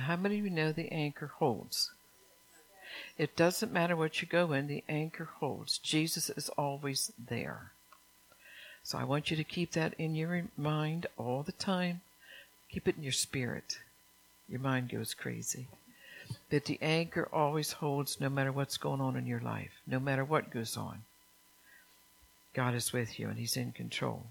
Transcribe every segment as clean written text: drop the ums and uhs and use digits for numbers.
how many of you know the anchor holds? It doesn't matter what you go in, the anchor holds. Jesus is always there. So I want you to keep that in your mind all the time. Keep it in your spirit. Your mind goes crazy. That the anchor always holds no matter what's going on in your life, no matter what goes on. God is with you and He's in control.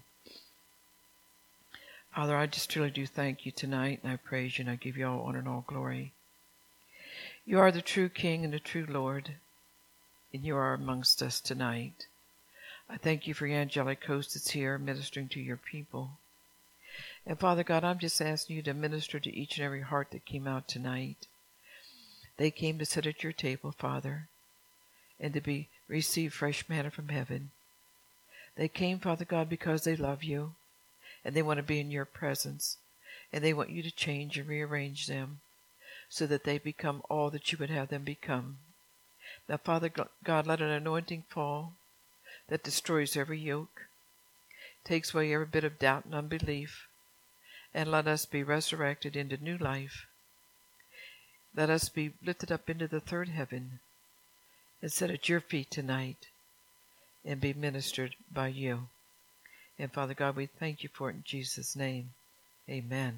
Father, I just truly do thank you tonight, and I praise you, and I give you all honor and all glory. You are the true King and the true Lord, and you are amongst us tonight. I thank you for your angelic host that's here ministering to your people. And Father God, I'm just asking you to minister to each and every heart that came out tonight. They came to sit at your table, Father, and to receive fresh manna from heaven. They came, Father God, because they love you, and they want to be in your presence, and they want you to change and rearrange them so that they become all that you would have them become. Now, Father God, let an anointing fall that destroys every yoke, takes away every bit of doubt and unbelief, and let us be resurrected into new life. Let us be lifted up into the third heaven and sit at your feet tonight and be ministered by you. And Father God, we thank you for it in Jesus' name. Amen.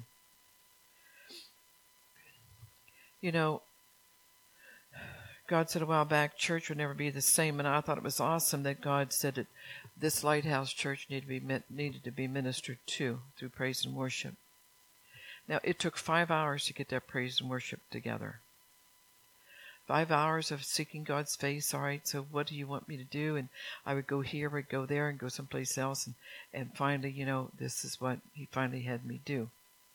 You know, God said a while back, church would never be the same, and I thought it was awesome that God said that this Lighthouse Church needed to be ministered to through praise and worship. Now, it took 5 hours to get that praise and worship together. 5 hours of seeking God's face. All right, so what do you want me to do? And I would go here, would go there, and go someplace else. And finally, this is what He finally had me do.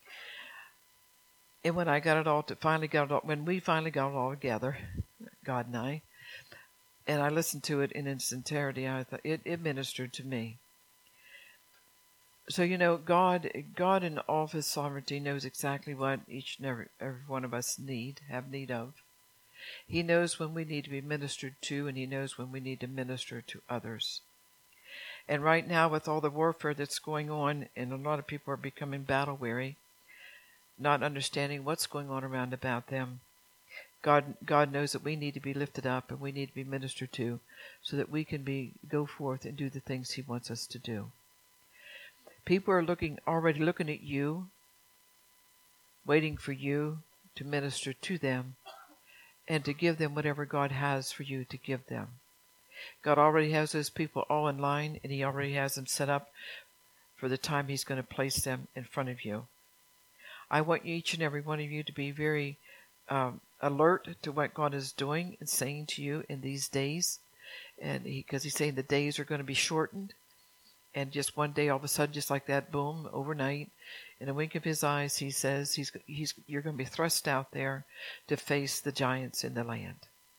And when we finally got it all together, God and I listened to it in its entirety, I thought it ministered to me. So, God in all of His sovereignty knows exactly what each and every one of us have need of. He knows when we need to be ministered to, and He knows when we need to minister to others. And right now, with all the warfare that's going on, and a lot of people are becoming battle weary, not understanding what's going on around about them, God knows that we need to be lifted up and we need to be ministered to so that we can go forth and do the things He wants us to do. People are already looking at you, waiting for you to minister to them and to give them whatever God has for you to give them. God already has those people all in line, and He already has them set up for the time He's going to place them in front of you. I want each and every one of you to be very alert to what God is doing and saying to you in these days, and because He's saying the days are going to be shortened, and just one day, all of a sudden, just like that, boom, overnight, in a wink of His eyes, He says you're going to be thrust out there to face the giants in the land.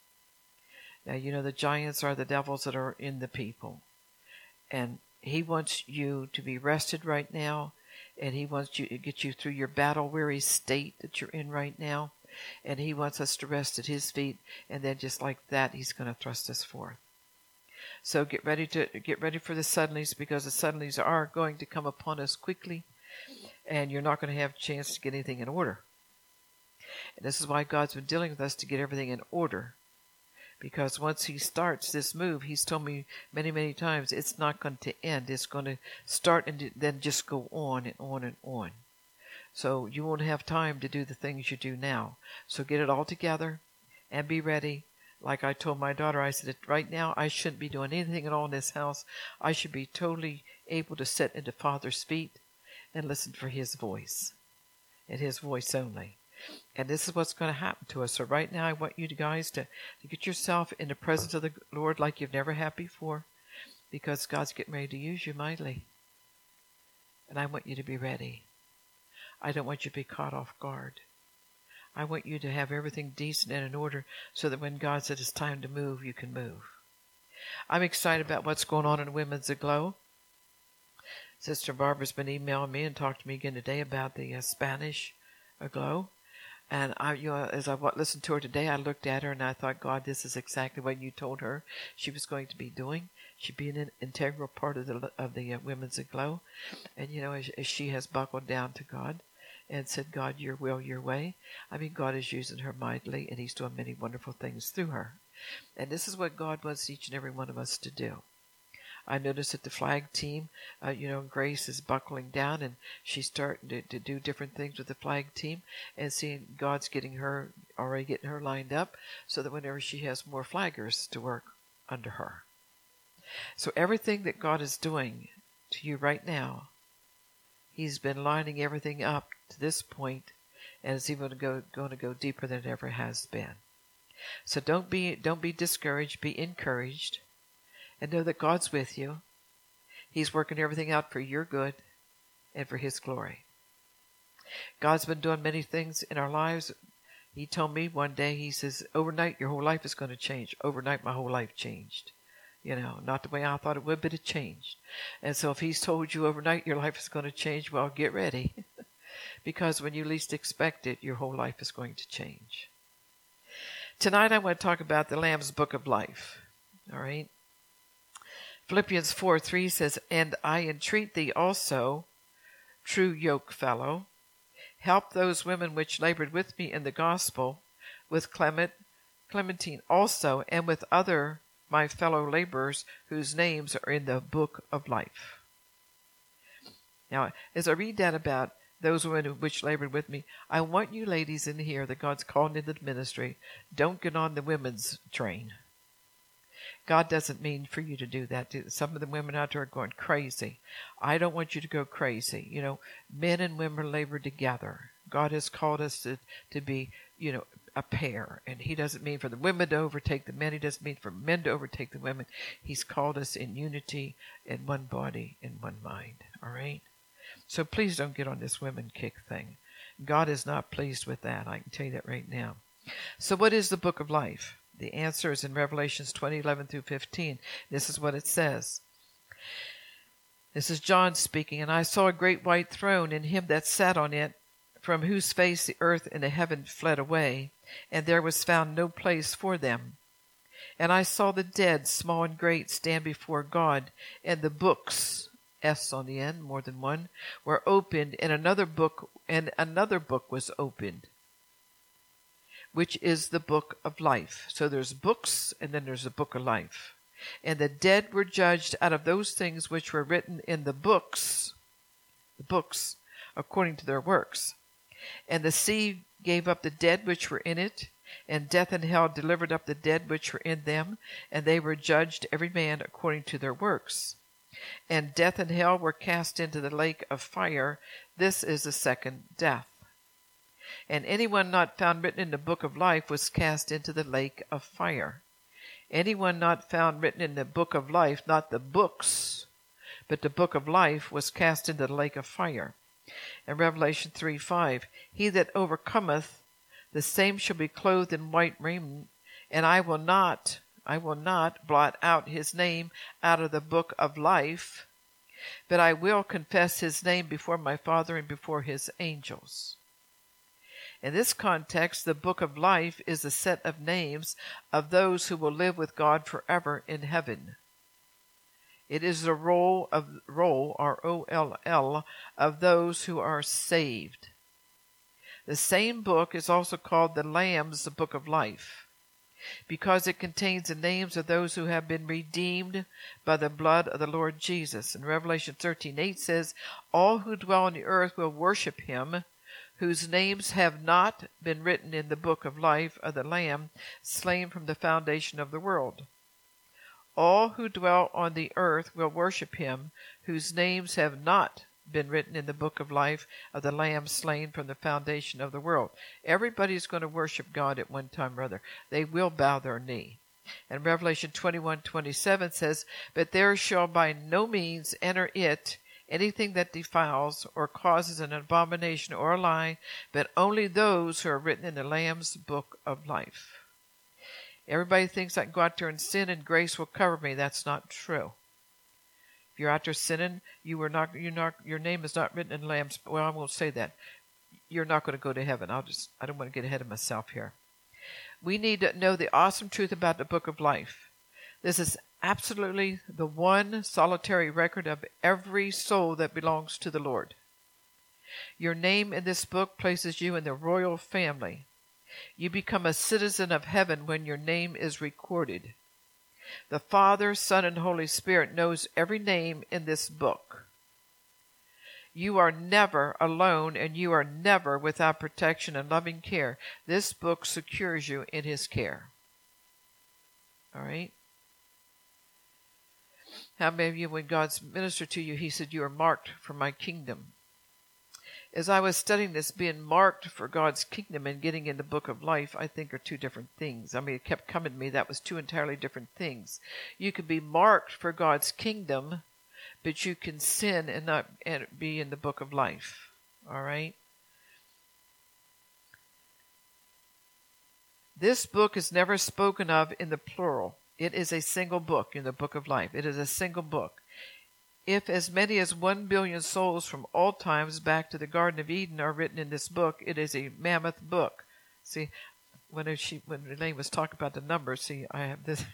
Now, the giants are the devils that are in the people, and He wants you to be rested right now, and He wants you to get you through your battle-weary state that you're in right now, and He wants us to rest at His feet, and then just like that, He's going to thrust us forth. So get ready for the suddenlies, because the suddenlies are going to come upon us quickly, and you're not going to have a chance to get anything in order. And this is why God's been dealing with us to get everything in order. Because once He starts this move, He's told me many, many times, it's not going to end. It's going to start and then just go on and on and on. So you won't have time to do the things you do now. So get it all together and be ready. Like I told my daughter, I said, right now I shouldn't be doing anything at all in this house. I should be totally able to sit at the Father's feet and listen for His voice, and His voice only. And this is what's going to happen to us. So right now I want you guys to get yourself in the presence of the Lord like you've never had before, because God's getting ready to use you mightily. And I want you to be ready. I don't want you to be caught off guard. I want you to have everything decent and in order so that when God said it's time to move, you can move. I'm excited about what's going on in Women's Aglow. Sister Barbara's been emailing me and talked to me again today about the Spanish Aglow. And as I listened to her today, I looked at her and I thought, God, this is exactly what you told her she was going to be doing. She'd be an integral part of the Women's Aglow. And, as she has buckled down to God and said, God, your will, your way. I mean, God is using her mightily, and he's doing many wonderful things through her. And this is what God wants each and every one of us to do. I noticed that the flag team, Grace is buckling down, and she's starting to do different things with the flag team, and seeing God's already getting her lined up, so that whenever she has more flaggers to work under her. So everything that God is doing to you right now, he's been lining everything up to this point, and it's even going to go deeper than it ever has been. So don't be discouraged, be encouraged, and know that God's with you. He's working everything out for your good and for his glory. God's been doing many things in our lives. He told me one day, he says, overnight your whole life is going to change. Overnight my whole life changed. Not the way I thought it would, but it changed. And so if he's told you overnight your life is going to change, well, get ready. Because when you least expect it, your whole life is going to change. Tonight I want to talk about the Lamb's Book of Life. All right? Philippians 4:3 says, And I entreat thee also, true yoke fellow, help those women which labored with me in the gospel, with Clementine also, and with other my fellow laborers whose names are in the book of life. Now, as I read that about those women which labored with me, I want you ladies in here that God's called into the ministry, don't get on the women's train. God doesn't mean for you to do that. Some of the women out there are going crazy. I don't want you to go crazy. Men and women labor together. God has called us to be, a pair. And he doesn't mean for the women to overtake the men. He doesn't mean for men to overtake the women. He's called us in unity, in one body, in one mind. All right? So please don't get on this women kick thing. God is not pleased with that. I can tell you that right now. So what is the book of life? The answer is in Revelations 20:11 through 15. This is what it says. This is John speaking. And I saw a great white throne, and him that sat on it, from whose face the earth and the heaven fled away, and there was found no place for them. And I saw the dead, small and great, stand before God, and the books, S on the end, more than one, were opened, and another book was opened, which is the book of life. So there's books, and then there's the book of life. And the dead were judged out of those things which were written in the books, according to their works. And the sea gave up the dead which were in it, and death and hell delivered up the dead which were in them, and they were judged every man according to their works. And death and hell were cast into the lake of fire. This is the second death. And anyone not found written in the book of life was cast into the lake of fire. Anyone not found written in the book of life, not the books, but the book of life, was cast into the lake of fire. And Revelation 3:5, He that overcometh, the same shall be clothed in white raiment, and I will not blot out his name out of the book of life, but I will confess his name before my Father and before his angels. In this context, the book of life is a set of names of those who will live with God forever in heaven. It is the roll, R-O-L-L, of those who are saved. The same book is also called the Lamb's Book of Life, because it contains the names of those who have been redeemed by the blood of the Lord Jesus. And Revelation 13:8 says, All who dwell on the earth will worship him, whose names have not been written in the book of life of the Lamb, slain from the foundation of the world. All who dwell on the earth will worship him, whose names have not been written in the book of life of the Lamb slain from the foundation of the world. Everybody's going to worship God at one time or other. They will bow their knee. And Revelation 21:27 says, But there shall by no means enter it anything that defiles or causes an abomination or a lie, but only those who are written in the Lamb's Book of Life. Everybody thinks I can go out there and sin and grace will cover me. That's not true. If you're out there sinning, your name is not written in the Lamb's. Well, I won't say that. You're not going to go to heaven. I don't want to get ahead of myself here. We need to know the awesome truth about the book of life. This is absolutely the one solitary record of every soul that belongs to the Lord. Your name in this book places you in the royal family. You become a citizen of heaven when your name is recorded. The Father, Son, and Holy Spirit knows every name in this book. You are never alone, and you are never without protection and loving care. This book secures you in His care. All right? How many of you, when God's ministered to you, He said, you are marked for my kingdom? As I was studying this, being marked for God's kingdom and getting in the book of life, I think are two different things. I mean, it kept coming to me. That was two entirely different things. You could be marked for God's kingdom, but you can sin and not be in the book of life. All right? This book is never spoken of in the plural. It is a single book in the book of life. It is a single book. If as many as 1 billion souls from all times back to the Garden of Eden are written in this book, it is a mammoth book. See, when Elaine was talking about the numbers, see, I have this.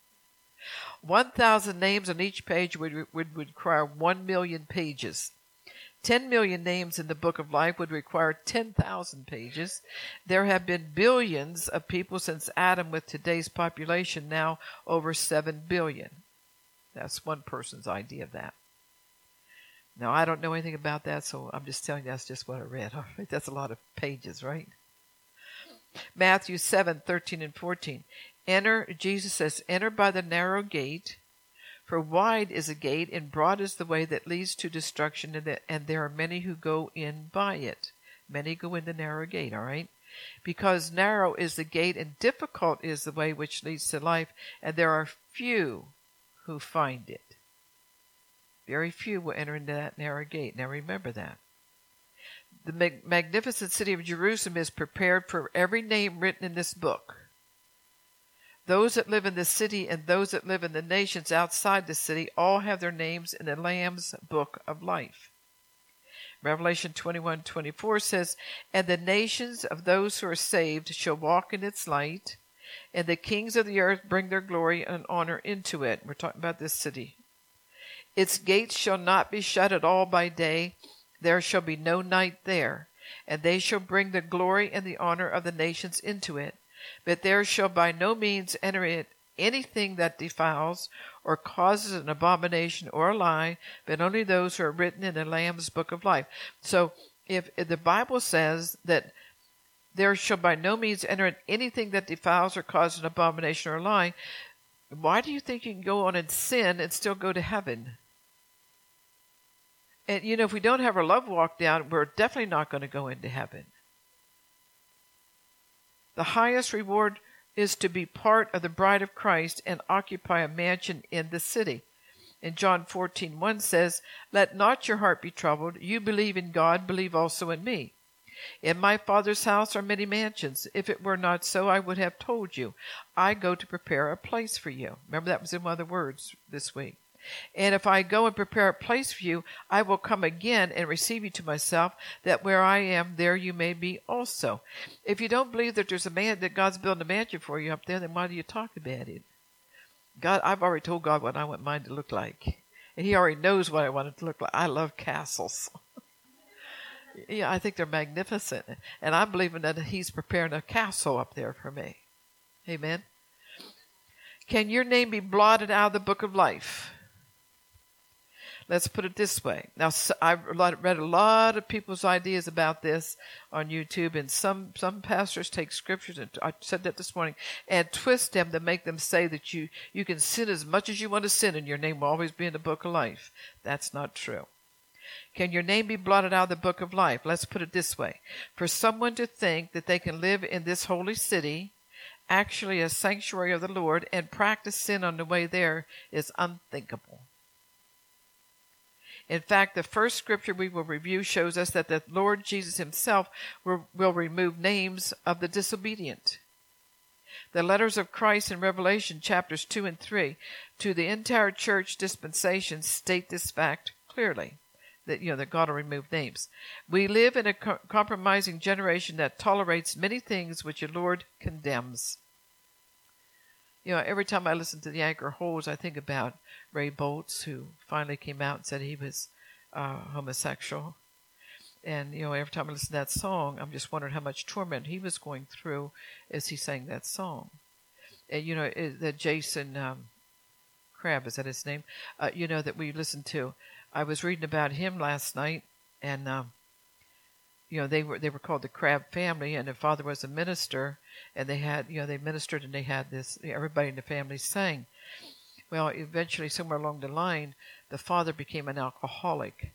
1,000 names on each page would require 1 million pages. 10 million names in the book of life would require 10,000 pages. There have been billions of people since Adam, with today's population now over 7 billion. That's one person's idea of that. Now, I don't know anything about that, so I'm just telling you that's just what I read. All right, that's a lot of pages, right? Matthew 7:13 and 14. Jesus says, enter by the narrow gate, for wide is the gate and broad is the way that leads to destruction, and there are many who go in by it. Many go in the narrow gate, all right? Because narrow is the gate and difficult is the way which leads to life, and there are few who find it. Very few will enter into that narrow gate. Now remember that. The magnificent city of Jerusalem is prepared for every name written in this book. Those that live in the city and those that live in the nations outside the city all have their names in the Lamb's book of life. Revelation 21:24 says, and the nations of those who are saved shall walk in its light, and the kings of the earth bring their glory and honor into it. We're talking about this city. Its gates shall not be shut at all by day. There shall be no night there. And they shall bring the glory and the honor of the nations into it. But there shall by no means enter it anything that defiles or causes an abomination or a lie, but only those who are written in the Lamb's book of life. So if the Bible says that there shall by no means enter anything that defiles or causes an abomination or a lie, why do you think you can go on and sin and still go to heaven? And, if we don't have our love walk down, we're definitely not going to go into heaven. The highest reward is to be part of the bride of Christ and occupy a mansion in the city. And John 14:1 says, let not your heart be troubled. You believe in God, believe also in me. In my Father's house are many mansions. If it were not so, I would have told you. I go to prepare a place for you. Remember, that was in one of the words this week. And if I go and prepare a place for you, I will come again and receive you to myself, that where I am, there you may be also. If you don't believe that that God's building a mansion for you up there, then why do you talk about it? I've already told God what I want mine to look like. And He already knows what I want it to look like. I love castles. Yeah, I think they're magnificent. And I'm believing that He's preparing a castle up there for me. Amen. Can your name be blotted out of the book of life? Let's put it this way. Now, I've read a lot of people's ideas about this on YouTube, and some pastors take scriptures, and I said that this morning, and twist them to make them say that you can sin as much as you want to sin, and your name will always be in the book of life. That's not true. Can your name be blotted out of the book of life? Let's put it this way. For someone to think that they can live in this holy city, actually a sanctuary of the Lord, and practice sin on the way there is unthinkable. In fact, the first scripture we will review shows us that the Lord Jesus Himself will remove names of the disobedient. The letters of Christ in Revelation chapters 2 and 3 to the entire church dispensation state this fact clearly, that God will remove names. We live in a compromising generation that tolerates many things which the Lord condemns. Every time I listen to the Anchor Holds, I think about Ray Boltz, who finally came out and said he was homosexual. And, every time I listen to that song, I'm just wondering how much torment he was going through as he sang that song. And, that Jason Crabb, is that his name? That we listened to. I was reading about him last night, and, they were called the Crabb family, and their father was a minister, and they had, they ministered, and they had this, everybody in the family sang. Well, eventually, somewhere along the line, the father became an alcoholic.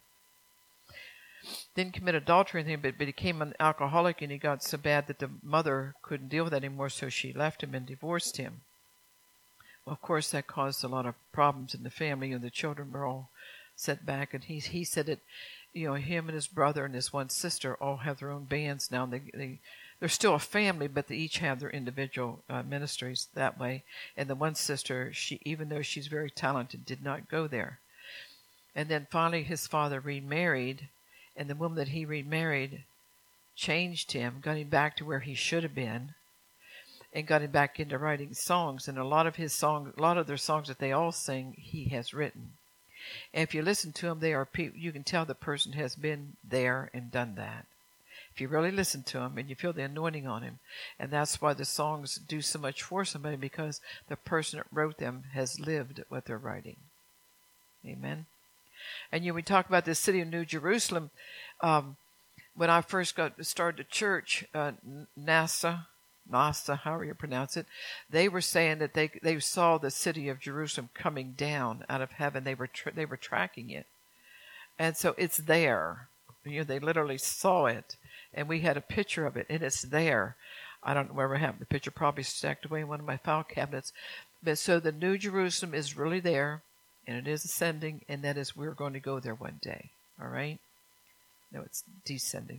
Didn't commit adultery or anything, but became an alcoholic, and he got so bad that the mother couldn't deal with that anymore, so she left him and divorced him. Well, of course, that caused a lot of problems in the family, and the children were all set back, and he said that, him and his brother and his one sister all have their own bands now. They're still a family, but they each have their individual ministries that way. And the one sister, even though she's very talented, did not go there. And then finally his father remarried, and the woman that he remarried changed him, got him back to where he should have been, and got him back into writing songs. And a lot of their songs that they all sing, he has written. And if you listen to them, they are people, you can tell the person has been there and done that. If you really listen to them and you feel the anointing on him. And that's why the songs do so much for somebody, because the person that wrote them has lived what they're writing. Amen. And we talk about the city of New Jerusalem. When I first started the church, NASA, however you pronounce it, they were saying that they saw the city of Jerusalem coming down out of heaven. They were tracking it, and so it's there. They literally saw it, and we had a picture of it, and it's there. I don't know wherever I have the picture, probably stacked away in one of my file cabinets. But so the New Jerusalem is really there, and it is ascending, and that is we're going to go there one day. All right? No, it's descending.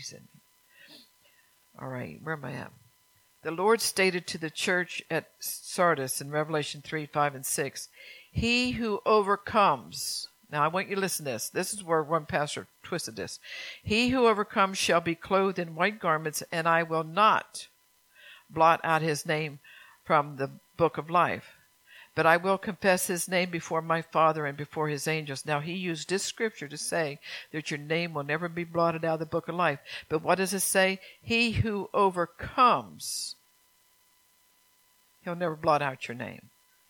All right, where am I at? The Lord stated to the church at Sardis in Revelation 3, 5, and 6, he who overcomes. Now, I want you to listen to this. This is where one pastor twisted this. He who overcomes shall be clothed in white garments, and I will not blot out his name from the book of life, but I will confess his name before my Father and before his angels. Now, he used this scripture to say that your name will never be blotted out of the book of life. But what does it say? He who overcomes, he'll never blot out your name.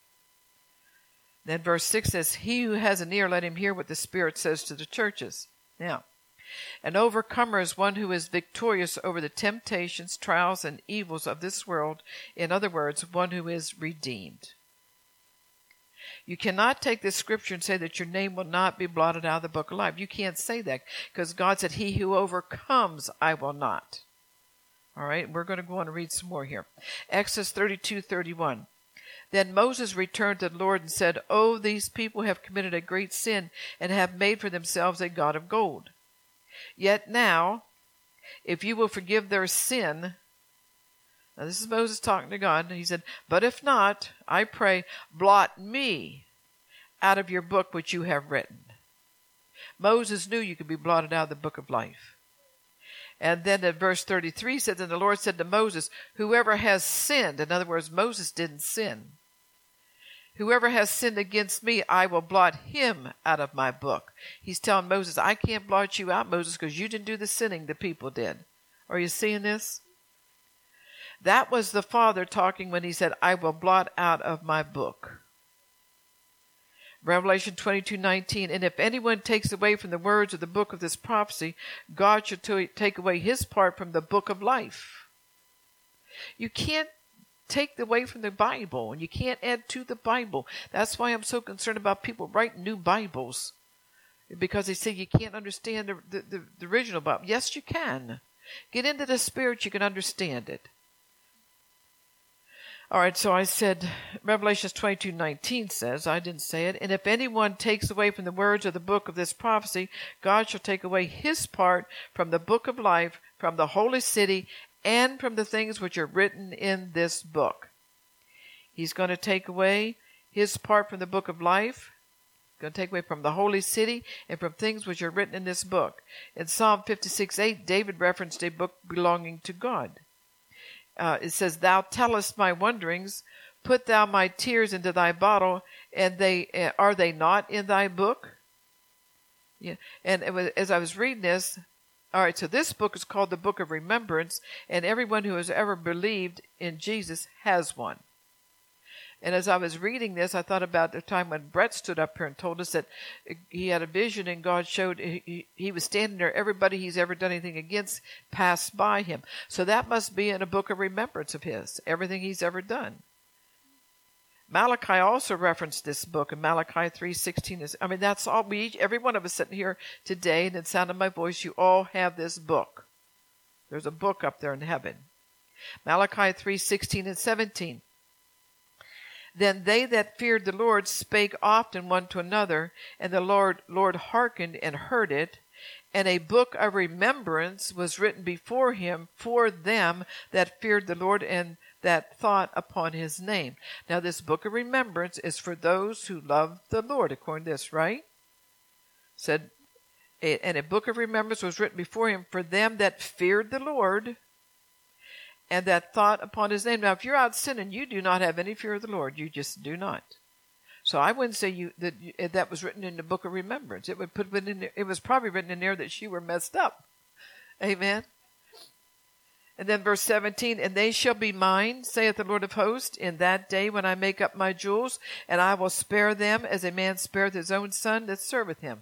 Then verse 6 says, he who has an ear, let him hear what the Spirit says to the churches. Now, an overcomer is one who is victorious over the temptations, trials, and evils of this world. In other words, one who is redeemed. You cannot take this scripture and say that your name will not be blotted out of the book of life. You can't say that, because God said, he who overcomes, I will not. All right, we're going to go on and read some more here. Exodus 32:31. Then Moses returned to the Lord and said, oh, these people have committed a great sin and have made for themselves a god of gold. Yet now, if you will forgive their sin. Now this is Moses talking to God. He said, but if not, I pray, blot me out of your book which you have written. Moses knew you could be blotted out of the book of life. And then at verse 33 says, and the Lord said to Moses, whoever has sinned, in other words, Moses didn't sin. Whoever has sinned against me, I will blot him out of my book. He's telling Moses, I can't blot you out, Moses, because you didn't do the sinning the people did. Are you seeing this? That was the Father talking when he said, I will blot out of my book. Revelation 22:19, and if anyone takes away from the words of the book of this prophecy, God shall take away his part from the book of life. You can't take away from the Bible, and you can't add to the Bible. That's why I'm so concerned about people writing new Bibles, because they say you can't understand the original Bible. Yes, you can. Get into the Spirit, you can understand it. All right, so I said, Revelation 22:19 says, I didn't say it, and if anyone takes away from the words of the book of this prophecy, God shall take away his part from the book of life, from the holy city, and from the things which are written in this book. He's going to take away his part from the book of life. He's going to take away from the holy city and from things which are written in this book. In Psalm 56:8, David referenced a book belonging to God. It says, thou tellest my wanderings, put thou my tears into thy bottle, and are they not in thy book? Yeah. And as I was reading this, All right, so this book is called the Book of Remembrance, and everyone who has ever believed in Jesus has one. And as I was reading this, I thought about the time when Brett stood up here and told us that he had a vision and God showed he was standing there. Everybody he's ever done anything against passed by him. So that must be in a book of remembrance of his, everything he's ever done. Malachi also referenced this book in Malachi 3:16. That's all every one of us sitting here today, and in the sound of my voice, you all have this book. There's a book up there in heaven. Malachi 3:16 and 17. Then they that feared the Lord spake often one to another, and the Lord hearkened and heard it. And a book of remembrance was written before him for them that feared the Lord and that thought upon his name. Now this book of remembrance is for those who love the Lord, according to this, right? Said, and a book of remembrance was written before him for them that feared the Lord and that thought upon his name. Now, if you're out sinning, you do not have any fear of the Lord. You just do not. So I wouldn't say that was written in the book of remembrance. It was probably written in there that you were messed up. Amen. And then verse 17, and they shall be mine, saith the Lord of hosts, in that day when I make up my jewels, and I will spare them as a man spareth his own son that serveth him.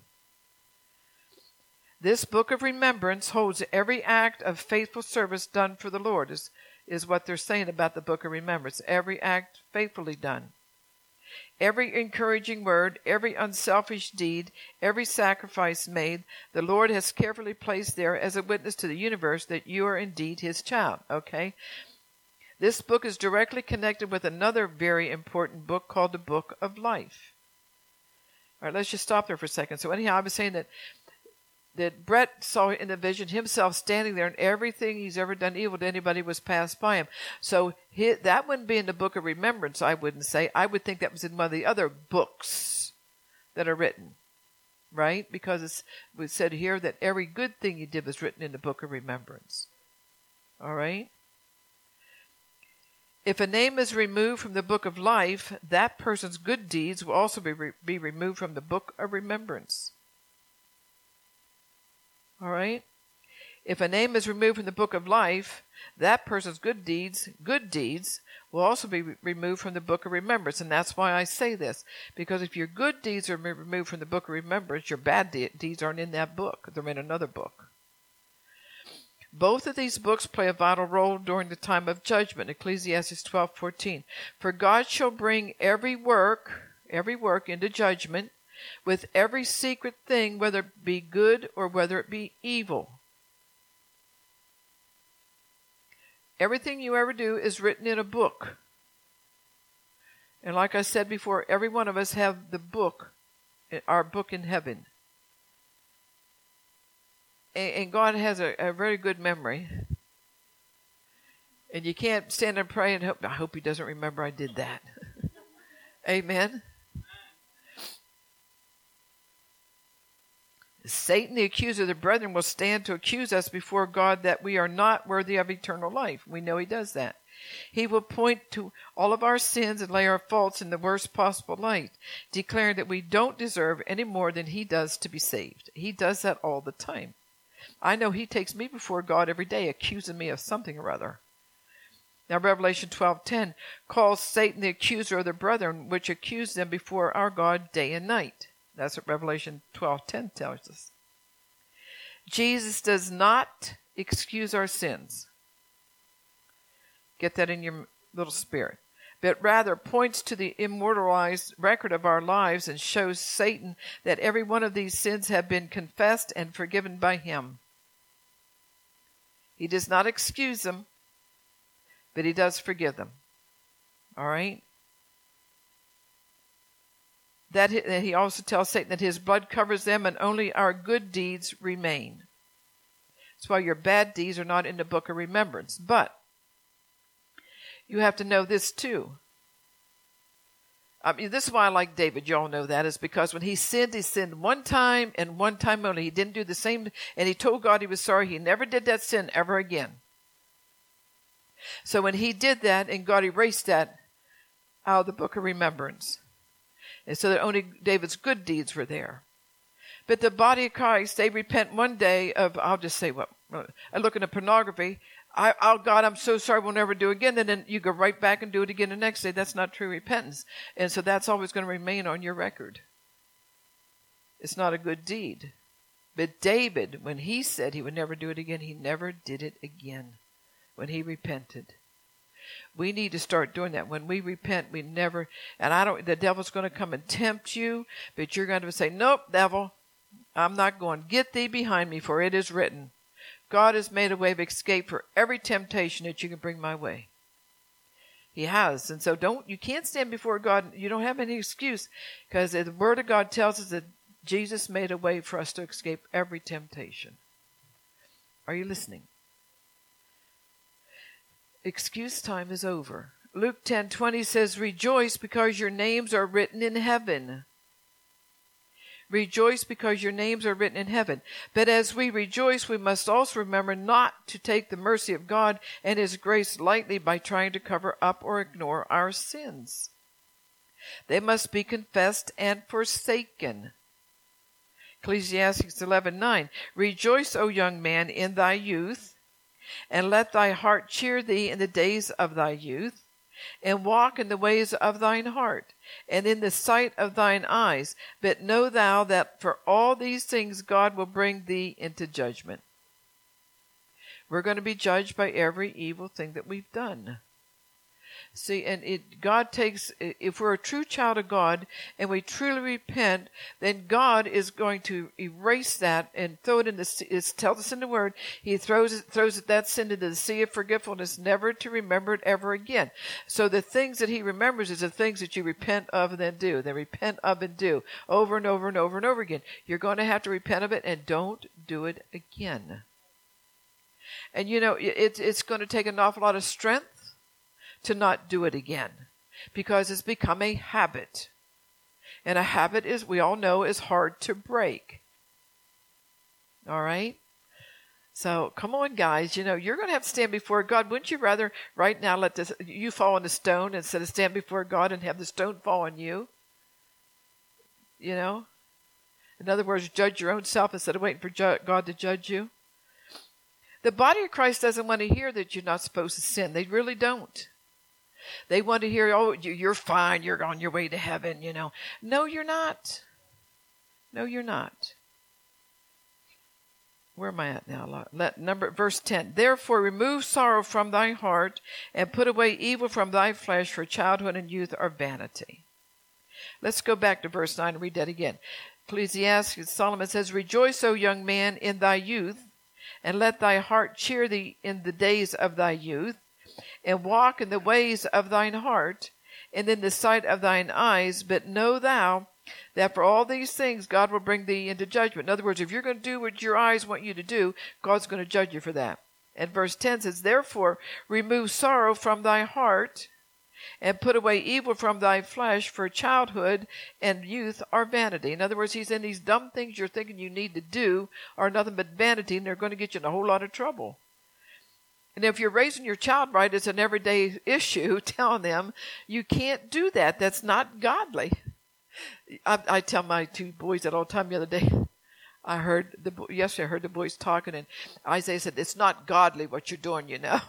This book of remembrance holds every act of faithful service done for the Lord, is what they're saying about the book of remembrance. Every act faithfully done. Every encouraging word, every unselfish deed, every sacrifice made, the Lord has carefully placed there as a witness to the universe that you are indeed his child. Okay? This book is directly connected with another very important book called the Book of Life. All right, let's just stop there for a second. So anyhow, I was saying that Brett saw in the vision himself standing there, and everything he's ever done evil to anybody was passed by him. So that wouldn't be in the book of remembrance, I wouldn't say. I would think that was in one of the other books that are written, right? Because it was said here that every good thing he did was written in the book of remembrance. All right? If a name is removed from the book of life, that person's good deeds will also be removed from the book of remembrance. All right? If a name is removed from the book of life, that person's good deeds will also be removed from the book of remembrance. And that's why I say this. Because if your good deeds are removed from the book of remembrance, your bad deeds aren't in that book. They're in another book. Both of these books play a vital role during the time of judgment. Ecclesiastes 12:14. For God shall bring every work into judgment, with every secret thing, whether it be good or whether it be evil. Everything you ever do is written in a book. And like I said before, every one of us have the book, our book in heaven. And God has a very good memory. And you can't stand and pray and hope, I hope he doesn't remember I did that. Amen. Satan, the accuser of the brethren, will stand to accuse us before God that we are not worthy of eternal life. We know he does that. He will point to all of our sins and lay our faults in the worst possible light, declaring that we don't deserve any more than he does to be saved. He does that all the time. I know he takes me before God every day, accusing me of something or other. Now, Revelation 12:10 calls Satan the accuser of the brethren, which accused them before our God day and night. That's what Revelation 12:10 tells us. Jesus does not excuse our sins. Get that in your little spirit. But rather points to the immortalized record of our lives and shows Satan that every one of these sins have been confessed and forgiven by him. He does not excuse them, but he does forgive them. All right? That he also tells Satan that his blood covers them and only our good deeds remain. That's why your bad deeds are not in the book of remembrance. But you have to know this too. This is why I like David. You all know that, is because when he sinned one time and one time only. He didn't do the same, and he told God he was sorry. He never did that sin ever again. So when he did that, and God erased that out of the book of remembrance. And so that only David's good deeds were there. But the body of Christ, they repent one day of, I'll just say what, looking at pornography. Oh God, I'm so sorry, we'll never do it again. And then you go right back and do it again the next day. That's not true repentance. And so that's always going to remain on your record. It's not a good deed. But David, when he said he would never do it again, he never did it again when he repented. We need to start doing that. When we repent, we never, the devil's going to come and tempt you, but you're going to say, nope, devil, I'm not going. Get thee behind me, for it is written. God has made a way of escape for every temptation that you can bring my way. He has. And so you can't stand before God. You don't have any excuse, because the Word of God tells us that Jesus made a way for us to escape every temptation. Are you listening? Excuse time is over. Luke 10:20 says, rejoice because your names are written in heaven. Rejoice because your names are written in heaven. But as we rejoice, we must also remember not to take the mercy of God and His grace lightly by trying to cover up or ignore our sins. They must be confessed and forsaken. Ecclesiastes 11:9, rejoice, O young man, in thy youth, and let thy heart cheer thee in the days of thy youth, and walk in the ways of thine heart, and in the sight of thine eyes. But know thou that for all these things God will bring thee into judgment. We're going to be judged by every evil thing that we've done. See, and God takes, if we're a true child of God and we truly repent, then God is going to erase that and throw it in the, it tells us in the Word, He throws that sin into the sea of forgetfulness, never to remember it ever again. So the things that He remembers is the things that you repent of and then do. They repent of and do over and over and over and over again. You're going to have to repent of it, and don't do it again. And it's going to take an awful lot of strength to not do it again, because it's become a habit. And a habit, is, we all know, is hard to break. All right? So come on, guys. You're going to have to stand before God. Wouldn't you rather right now let you fall on a stone instead of stand before God and have the stone fall on you? In other words, judge your own self instead of waiting for God to judge you. The body of Christ doesn't want to hear that you're not supposed to sin. They really don't. They want to hear, oh, you're fine, you're on your way to heaven, No, you're not. No, you're not. Where am I at now? Verse 10. Therefore remove sorrow from thy heart, and put away evil from thy flesh, for childhood and youth are vanity. Let's go back to verse 9 and read that again. Ecclesiastes, Solomon says, rejoice, O young man, in thy youth, and let thy heart cheer thee in the days of thy youth, and walk in the ways of thine heart, and in the sight of thine eyes. But know thou that for all these things God will bring thee into judgment. In other words, if you're going to do what your eyes want you to do, God's going to judge you for that. And verse 10 says, therefore remove sorrow from thy heart, and put away evil from thy flesh, for childhood and youth are vanity. In other words, he's in these dumb things you're thinking you need to do are nothing but vanity, and they're going to get you in a whole lot of trouble. And if you're raising your child right, it's an everyday issue, telling them you can't do that. That's not godly. I tell my two boys that all the time. The other day, yesterday I heard the boys talking, and Isaiah said, it's not godly what you're doing,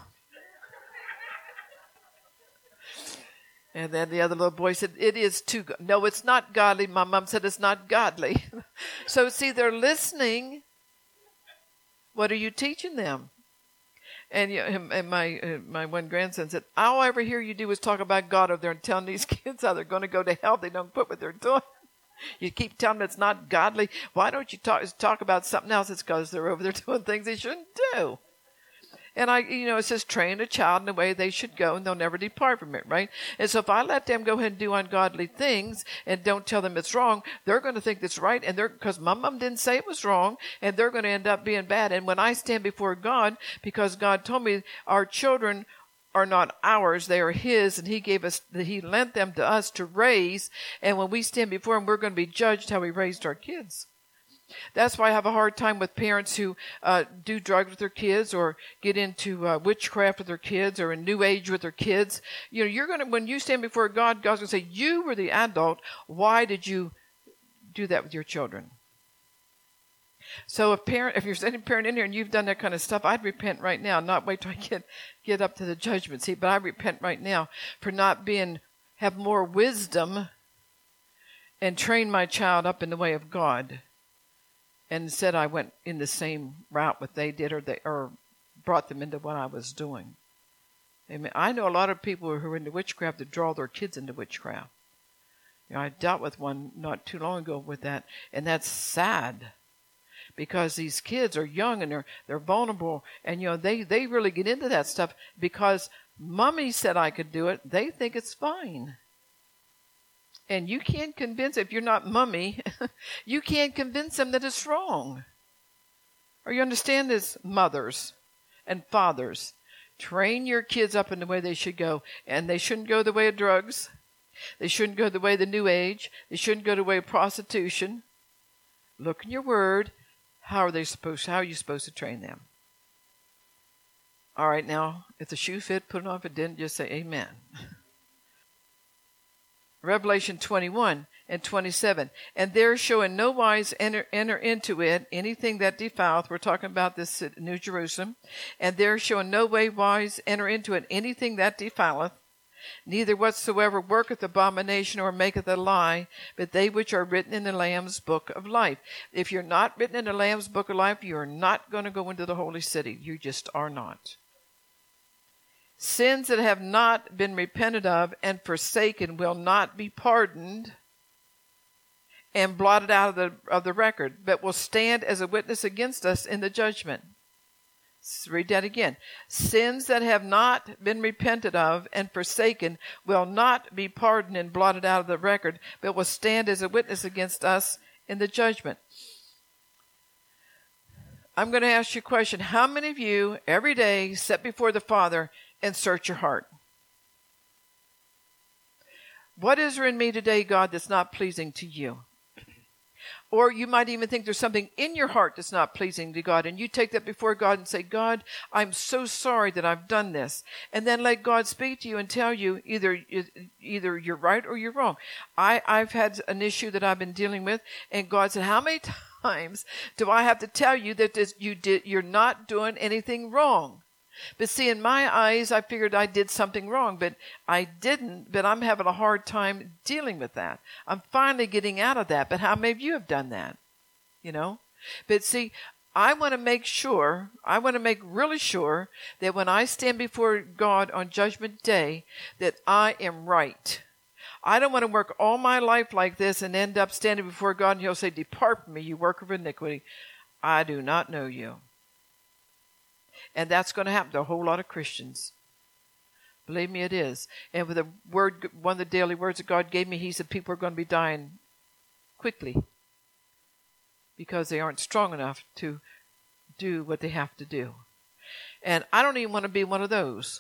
And then the other little boy said, it is too good. No, it's not godly. My mom said it's not godly. So see, they're listening. What are you teaching them? And my one grandson said, all I ever hear you do is talk about God over there and telling these kids how they're going to go to hell. They don't quit what they're doing. You keep telling them it's not godly. Why don't you talk about something else? It's because they're over there doing things they shouldn't do. And it says train a child in the way they should go, and they'll never depart from it, right? And so if I let them go ahead and do ungodly things and don't tell them it's wrong, they're going to think it's right, and because my mom didn't say it was wrong, and they're going to end up being bad. And when I stand before God, because God told me our children are not ours, they are His, and He lent them to us to raise, and when we stand before Him, we're going to be judged how we raised our kids. That's why I have a hard time with parents who do drugs with their kids, or get into witchcraft with their kids, or in New Age with their kids. When you stand before God, God's going to say, you were the adult. Why did you do that with your children? So if there's any parent in here and you've done that kind of stuff, I'd repent right now, not wait till I get up to the judgment seat. But I repent right now for not have more wisdom and train my child up in the way of God. And instead I went in the same route what they did, or brought them into what I was doing. Amen. I know a lot of people who are into witchcraft that draw their kids into witchcraft. I dealt with one not too long ago with that, and that's sad. Because these kids are young and they're vulnerable, and they really get into that stuff because mommy said I could do it. They think it's fine. And you can't convince, if you're not mommy, you can't convince them that it's wrong. Or you understand this, mothers and fathers. Train your kids up in the way they should go. And they shouldn't go the way of drugs. They shouldn't go the way of the new age. They shouldn't go the way of prostitution. Look in your word. How are you supposed to train them? All right, now, if the shoe fit, put it on. If it didn't, just say amen. Revelation 21 and 27. And there shall in no wise enter into it anything that defileth. We're talking about this at New Jerusalem. And there shall in no wise enter into it anything that defileth, neither whatsoever worketh abomination or maketh a lie, but they which are written in the Lamb's book of life. If you're not written in the Lamb's book of life, you are not going to go into the holy city. You just are not. Sins that have not been repented of and forsaken will not be pardoned and blotted out of the record, but will stand as a witness against us in the judgment. Let's read that again. Sins that have not been repented of and forsaken will not be pardoned and blotted out of the record, but will stand as a witness against us in the judgment. I'm going to ask you a question. How many of you every day sit before the Father and search your heart? What is there in me today, God, that's not pleasing to you? Or you might even think there's something in your heart that's not pleasing to God, and you take that before God and say, God, I'm so sorry that I've done this. And then let God speak to you and tell you either you're right or you're wrong. I've had an issue that I've been dealing with, and God said, how many times do I have to tell you that you're not doing anything wrong? But see, in my eyes, I figured I did something wrong, but I didn't. But I'm having a hard time dealing with that. I'm finally getting out of that. But how many of you have done that? But see, I want to make really sure that when I stand before God on Judgment Day, that I am right. I don't want to work all my life like this and end up standing before God and He'll say, depart from me, you worker of iniquity. I do not know you. And that's going to happen to a whole lot of Christians. Believe me, it is. And with one of the daily words that God gave me, He said people are going to be dying quickly because they aren't strong enough to do what they have to do. And I don't even want to be one of those.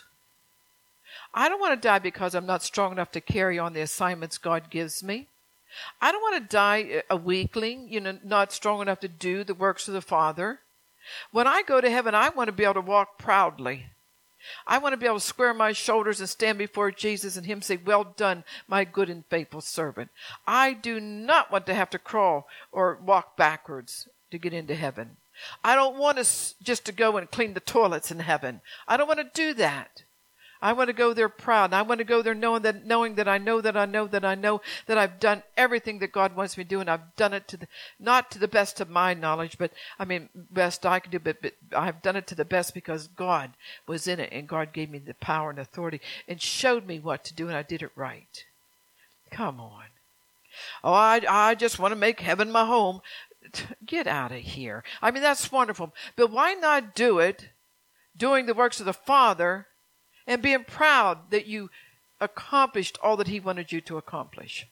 I don't want to die because I'm not strong enough to carry on the assignments God gives me. I don't want to die a weakling, not strong enough to do the works of the Father. When I go to heaven, I want to be able to walk proudly. I want to be able to square my shoulders and stand before Jesus and Him say, well done, my good and faithful servant. I do not want to have to crawl or walk backwards to get into heaven. I don't want just to go and clean the toilets in heaven. I don't want to do that. I want to go there proud. I want to go there knowing that I know that I've done everything that God wants me to do, and I've done it not to the best of my knowledge, but best I can do, but I've done it to the best because God was in it, and God gave me the power and authority and showed me what to do, and I did it right. Come on. Oh, I just want to make heaven my home. Get out of here. That's wonderful, but why not do it doing the works of the Father and being proud that you accomplished all that He wanted you to accomplish?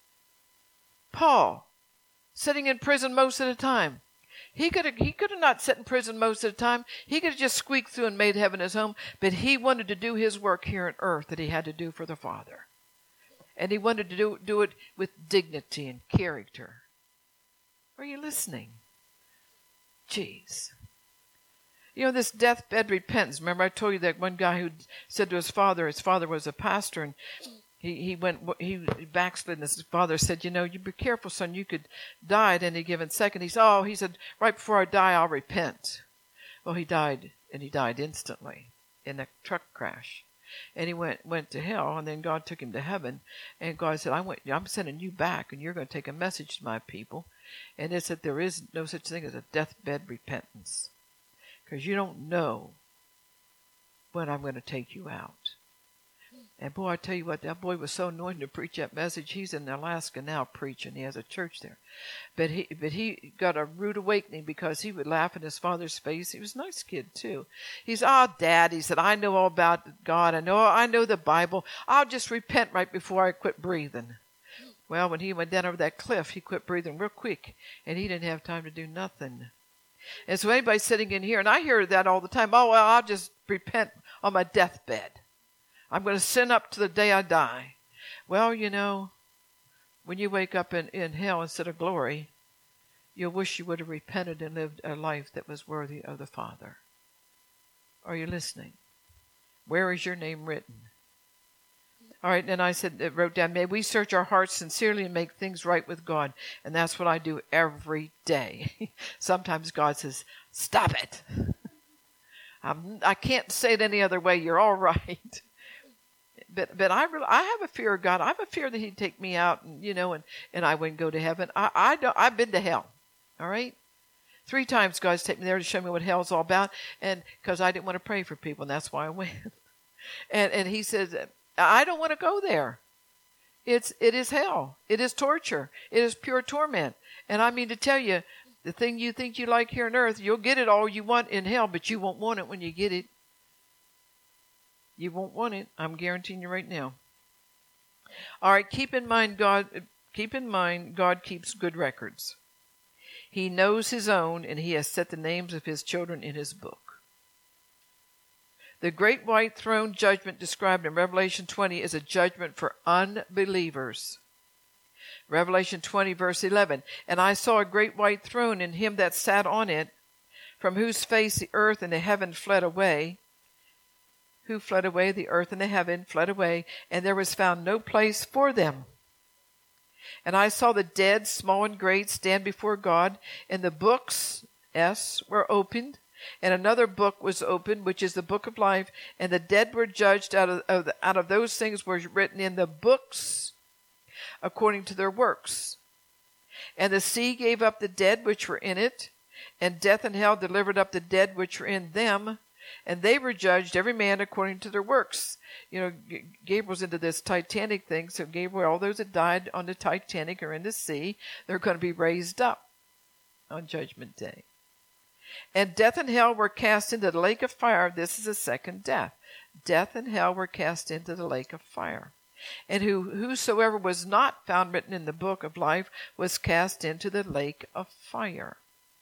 Paul, sitting in prison most of the time. He could have not sat in prison most of the time. He could have just squeaked through and made heaven his home. But he wanted to do his work here on earth that he had to do for the Father. And he wanted to do it with dignity and character. Are you listening? Jeez. This deathbed repentance. Remember I told you that one guy who said to his father was a pastor, and He backslid, and his father said, you be careful, son, you could die at any given second. He said, right before I die, I'll repent. Well, he died, and he died instantly in a truck crash. And he went to hell, and then God took him to heaven. And God said, I'm sending you back, and you're going to take a message to my people. And it said there is no such thing as a deathbed repentance, because you don't know when I'm going to take you out. And boy, I tell you what, that boy was so anointed to preach that message. He's in Alaska now preaching. He has a church there. But he got a rude awakening because he would laugh in his father's face. He was a nice kid too. He's, Dad, he said, I know all about God. I know the Bible. I'll just repent right before I quit breathing. Well, when he went down over that cliff, he quit breathing real quick, and he didn't have time to do nothing. And so anybody sitting in here, and I hear that all the time, I'll just repent on my deathbed. I'm going to sin up to the day I die. Well, when you wake up in hell instead of glory, you'll wish you would have repented and lived a life that was worthy of the Father. Are you listening? Where is your name written? All right, and I wrote down, may we search our hearts sincerely and make things right with God. And that's what I do every day. Sometimes God says, stop it. I can't say it any other way. You're all right. But I have a fear of God. I have a fear that He'd take me out, and I wouldn't go to heaven. I've been to hell. All right, 3 times God's taken me there to show me what hell's all about, and because I didn't want to pray for people, and that's why I went. and He says, I don't want to go there. It is hell. It is torture. It is pure torment. And I mean to tell you, the thing you think you like here on earth, you'll get it all you want in hell, but you won't want it when you get it. You won't want it. I'm guaranteeing you right now. All right, keep in mind God keeps good records. He knows His own, and He has set the names of His children in His book. The great white throne judgment described in Revelation 20 is a judgment for unbelievers. Revelation 20, verse 11, and I saw a great white throne, and Him that sat on it, from whose face the earth and the heaven fled away. Who fled away? The earth and the heaven fled away, and there was found no place for them. And I saw the dead, small and great, stand before God, and the books, were opened, and another book was opened, which is the book of life, and the dead were judged out of those things were written in the books according to their works. And the sea gave up the dead which were in it, and death and hell delivered up the dead which were in them, and they were judged, every man according to their works. Gabriel's into this Titanic thing, so Gabriel, all those that died on the Titanic or in the sea, they're going to be raised up on Judgment Day. And death and hell were cast into the lake of fire. This is the second death. Death and hell were cast into the lake of fire. And whosoever was not found written in the book of life was cast into the lake of fire.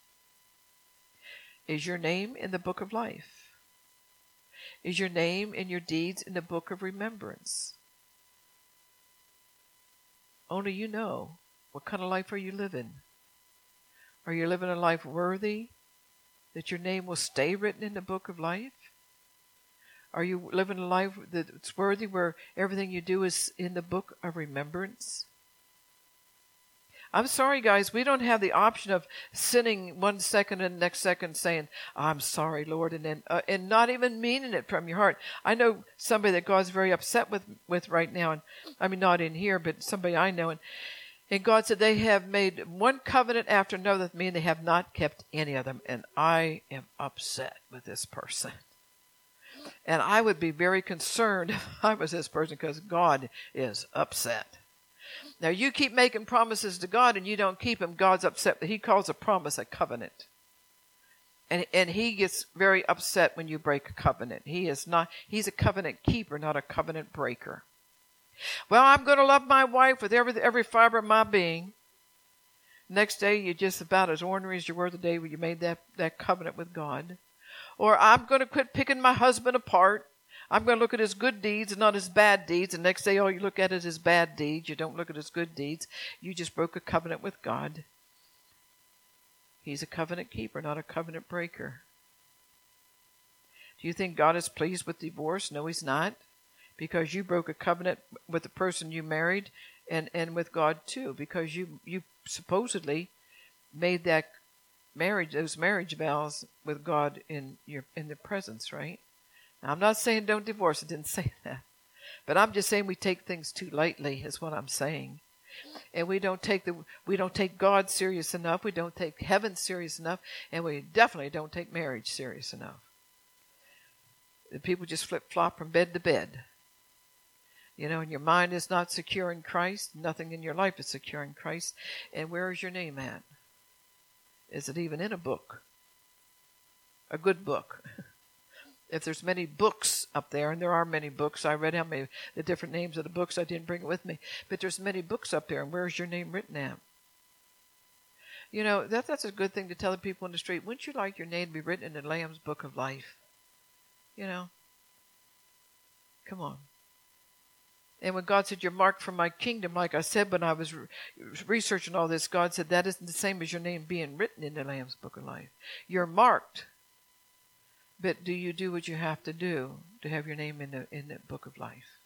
Is your name in the book of life? Is your name and your deeds in the book of remembrance? Only you know. What kind of life are you living? Are you living a life worthy that your name will stay written in the book of life? Are you living a life that's worthy where everything you do is in the book of remembrance? I'm sorry, guys, we don't have the option of sinning 1 second and the next second saying, I'm sorry, Lord, and then and not even meaning it from your heart. I know somebody that God's very upset with right now, and I mean not in here, but somebody I know, and God said they have made one covenant after another with me, and they have not kept any of them, and I am upset with this person. And I would be very concerned if I was this person, because God is upset. Now, you keep making promises to God and you don't keep them, God's upset. He calls a promise a covenant. And He gets very upset when you break a covenant. He's a covenant keeper, not a covenant breaker. Well, I'm going to love my wife with every fiber of my being. Next day, you're just about as ornery as you were the day when you made that covenant with God. Or I'm going to quit picking my husband apart. I'm going to look at his good deeds and not his bad deeds. And next day, all you look at is his bad deeds. You don't look at his good deeds. You just broke a covenant with God. He's a covenant keeper, not a covenant breaker. Do you think God is pleased with divorce? No, He's not. because you broke a covenant with the person you married and with God too, because you supposedly made that those marriage vows with God in the presence, right? Now, I'm not saying don't divorce. I didn't say that. But I'm just saying we take things too lightly is what I'm saying. And we don't take God serious enough. We don't take heaven serious enough. And we definitely don't take marriage serious enough. The people just flip-flop from bed to bed. And your mind is not secure in Christ. Nothing in your life is secure in Christ. And where is your name at? Is it even in a book? A good book. If there's many books up there, and there are many books, I read the different names of the books. I didn't bring it with me. But there's many books up there, and where's your name written at? That's a good thing to tell the people in the street. Wouldn't you like your name to be written in the Lamb's Book of Life? Come on. And when God said, you're marked for my kingdom, like I said when I was researching all this, God said that isn't the same as your name being written in the Lamb's Book of Life. You're marked. But do you do what you have to do to have your name in the Book of Life?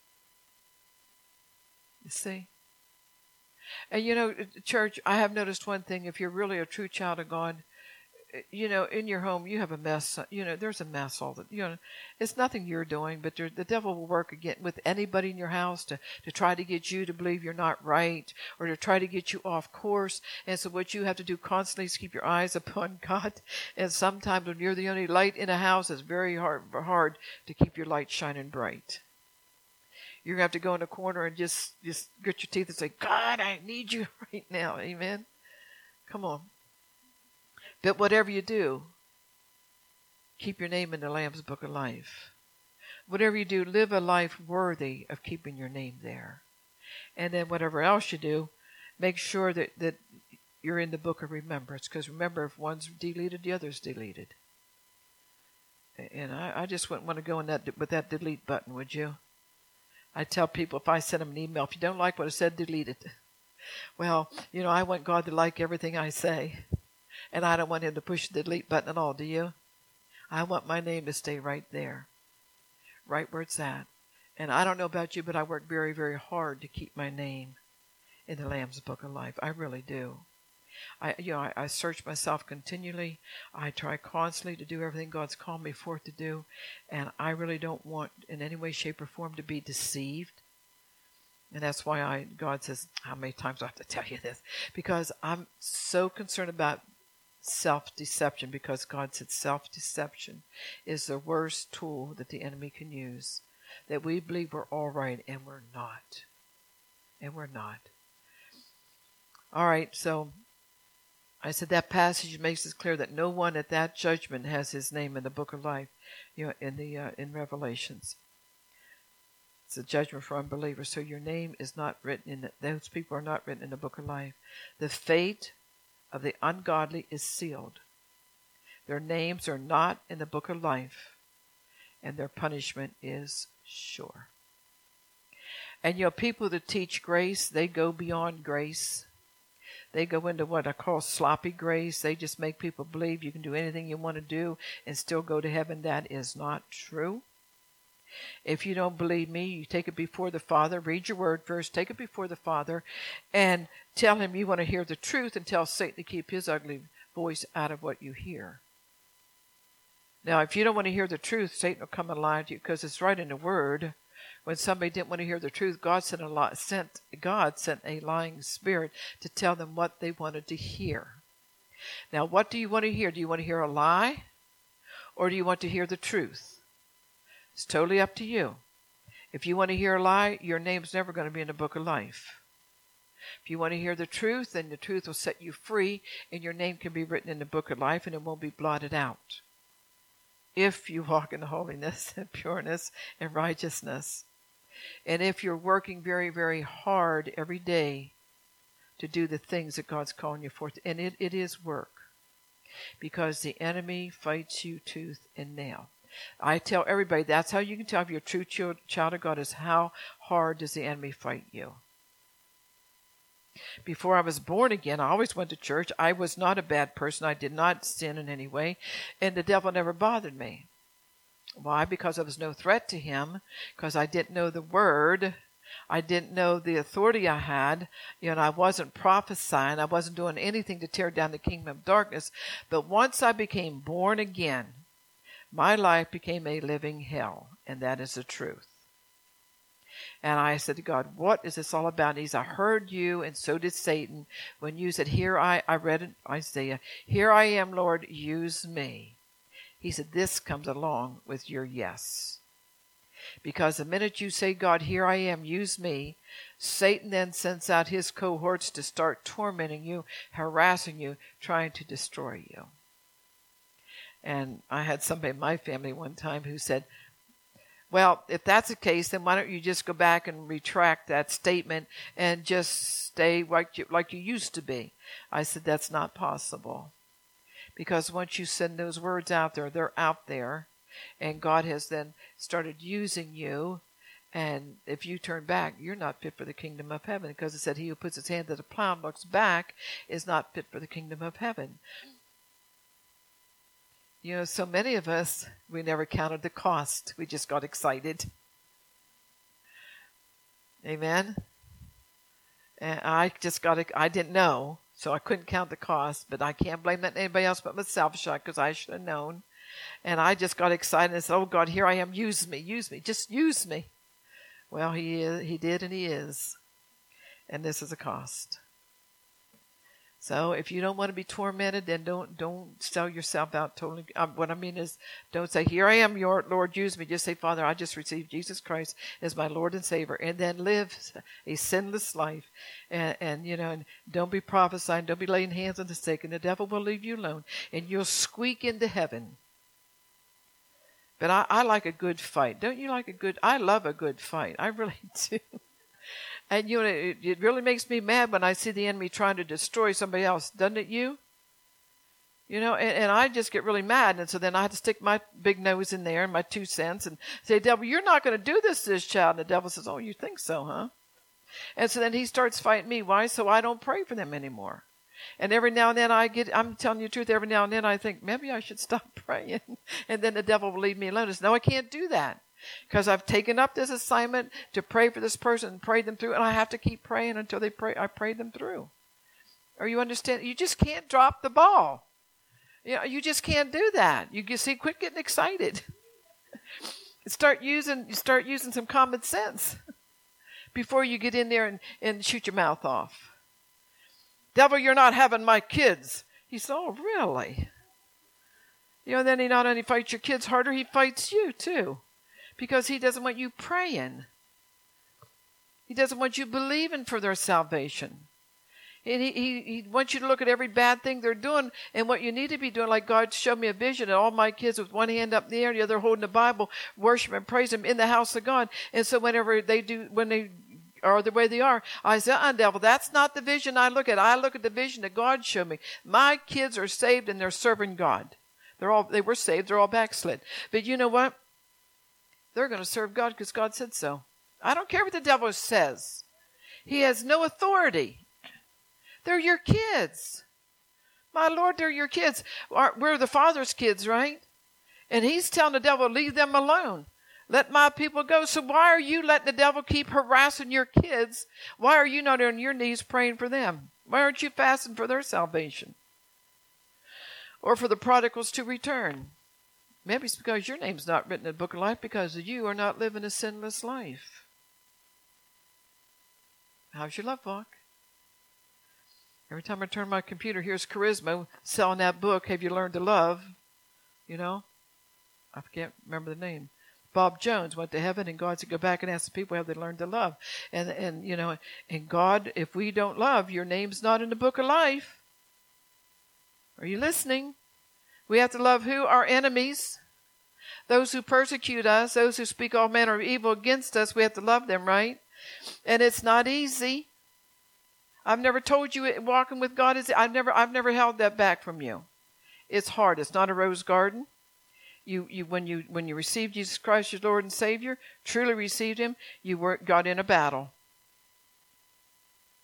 You see? And church, I have noticed one thing. If you're really a true child of God, in your home, you have a mess. There's a mess all the. It's nothing you're doing, but the devil will work again with anybody in your house to try to get you to believe you're not right, or to try to get you off course. And so, what you have to do constantly is keep your eyes upon God. And sometimes, when you're the only light in a house, it's very hard to keep your light shining bright. You're gonna have to go in a corner and just grit your teeth and say, "God, I need you right now." Amen. Come on. But whatever you do, keep your name in the Lamb's Book of Life. Whatever you do, live a life worthy of keeping your name there. And then whatever else you do, make sure that you're in the book of remembrance. Because remember, if one's deleted, the other's deleted. And I just wouldn't want to go in with that delete button, would you? I tell people, if I send them an email, if you don't like what I said, delete it. Well, I want God to like everything I say. And I don't want him to push the delete button at all, do you? I want my name to stay right there, right where it's at. And I don't know about you, but I work very, very hard to keep my name in the Lamb's Book of Life. I really do. I search myself continually. I try constantly to do everything God's called me forth to do. And I really don't want in any way, shape, or form to be deceived. And that's why God says, how many times do I have to tell you this? Because I'm so concerned about self-deception, because God said self-deception is the worst tool that the enemy can use. That we believe we're all right, and we're not. And we're not. All right, so I said that passage makes it clear that no one at that judgment has his name in the Book of Life, in Revelations. It's a judgment for unbelievers. So your name is not written those people are not written in the Book of Life. The fate of the ungodly is sealed. Their names are not in the Book of Life, and their punishment is sure. And people that teach grace, they go beyond grace. They go into what I call sloppy grace. They just make people believe you can do anything you want to do and still go to heaven. That is not true. If you don't believe me, you take it before the Father. Read your word first. Take it before the Father and tell him you want to hear the truth, and tell Satan to keep his ugly voice out of what you hear. Now, if you don't want to hear the truth, Satan will come and lie to you, because it's right in the Word. When somebody didn't want to hear the truth, God sent a lying spirit to tell them what they wanted to hear. Now, what do you want to hear? Do you want to hear a lie, or do you want to hear the truth? It's totally up to you. If you want to hear a lie, your name's never going to be in the Book of Life. If you want to hear the truth, then the truth will set you free, and your name can be written in the Book of Life, and it won't be blotted out. If you walk in holiness and pureness and righteousness. And if you're working very, very hard every day to do the things that God's calling you for. And it is work. Because the enemy fights you tooth and nail. I tell everybody, that's how you can tell if you're a true child of God, is how hard does the enemy fight you. Before I was born again, I always went to church. I was not a bad person. I did not sin in any way. And the devil never bothered me. Why? Because I was no threat to him, because I didn't know the word. I didn't know the authority I had. I wasn't prophesying. I wasn't doing anything to tear down the kingdom of darkness. But once I became born again, my life became a living hell, and that is the truth. And I said to God, what is this all about? And he said, I heard you, and so did Satan, when you said, I read in Isaiah, here I am, Lord, use me. He said, this comes along with your yes. Because the minute you say, God, here I am, use me, Satan then sends out his cohorts to start tormenting you, harassing you, trying to destroy you. And I had somebody in my family one time who said, well, if that's the case, then why don't you just go back and retract that statement and just stay like you used to be? I said, that's not possible. Because once you send those words out there, they're out there. And God has then started using you. And if you turn back, you're not fit for the kingdom of heaven. Because it said, he who puts his hand to the plow and looks back is not fit for the kingdom of heaven. So many of us, we never counted the cost. We just got excited. Amen? And I didn't know, so I couldn't count the cost, but I can't blame that on anybody else but myself, because I should have known. And I just got excited and said, oh God, here I am, use me, just use me. Well, he did, and he is. And this is a cost. So if you don't want to be tormented, then don't sell yourself out totally. What I mean is, don't say, here I am, your Lord, use me. Just say, Father, I just received Jesus Christ as my Lord and Savior, and then live a sinless life. And don't be prophesying, don't be laying hands on the sick, and the devil will leave you alone, and you'll squeak into heaven. But I like a good fight. Don't you like I love a good fight. I really do. And it really makes me mad when I see the enemy trying to destroy somebody else, doesn't it you? And I just get really mad. And so then I have to stick my big nose in there and my 2 cents and say, devil, you're not going to do this to this child. And the devil says, oh, you think so, huh? And so then he starts fighting me. Why? So I don't pray for them anymore. And every now and then I'm telling you the truth, every now and then I think, maybe I should stop praying. And then the devil will leave me alone. I say, no, I can't do that. Because I've taken up this assignment to pray for this person and pray them through, and I have to keep praying until I pray them through. Or you understand? You just can't drop the ball. You just can't do that. You see, quit getting excited. Start using some common sense before you get in there and shoot your mouth off. Devil, you're not having my kids. He said, oh, really? Then he not only fights your kids harder, he fights you too. Because he doesn't want you praying. He doesn't want you believing for their salvation. And he wants you to look at every bad thing they're doing and what you need to be doing. Like God showed me a vision of all my kids with one hand up in the air, the other holding the Bible, worship and praise him in the house of God. And so when they are the way they are, I say, devil, that's not the vision I look at. I look at the vision that God showed me. My kids are saved and they're serving God. They were saved. They're all backslid. But you know what? They're going to serve God because God said so. I don't care what the devil says. He has no authority. They're your kids. My Lord, they're your kids. We're the Father's kids, right? And he's telling the devil, leave them alone. Let my people go. So why are you letting the devil keep harassing your kids? Why are you not on your knees praying for them? Why aren't you fasting for their salvation? Or for the prodigals to return? Maybe it's because your name's not written in the book of life because you are not living a sinless life. How's your love walk? Every time I turn my computer, here's Charisma selling that book, Have You Learned to Love? I can't remember the name. Bob Jones went to heaven, and God said, go back and ask the people, have they learned to love? And God, if we don't love, your name's not in the book of life. Are you listening? We have to love who? Our enemies. Those who persecute us, those who speak all manner of evil against us, we have to love them, right? And it's not easy. I've never told you walking with God is. I've never held that back from you. It's hard. It's not a rose garden. When you received Jesus Christ, your Lord and Savior, truly received him, you got in a battle.